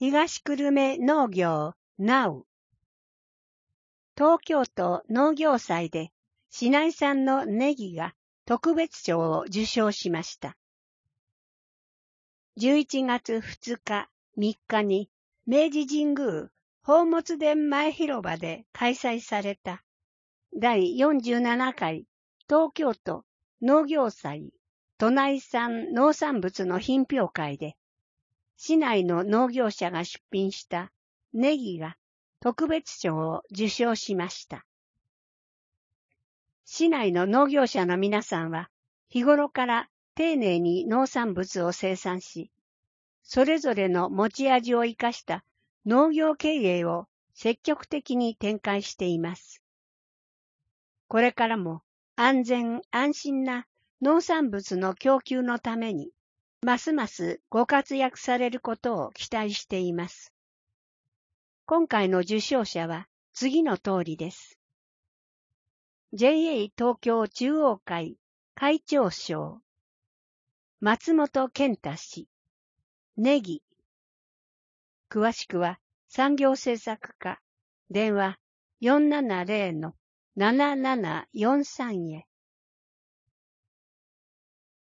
東久留米農業ナウ。東京都農業祭で市内産のネギが特別賞を受賞しました。11月2日、3日に明治神宮宝物殿前広場で開催された第47回東京都農業祭都内産農産物の品評会で市内の農業者が出品したネギが特別賞を受賞しました。市内の農業者の皆さんは日頃から丁寧に農産物を生産し、それぞれの持ち味を生かした農業経営を積極的に展開しています。これからも安全安心な農産物の供給のために、ますますご活躍されることを期待しています。今回の受賞者は次の通りです。JA 東京中央会会長賞、松本健太氏、ネギ。詳しくは産業政策課、電話470-7743へ。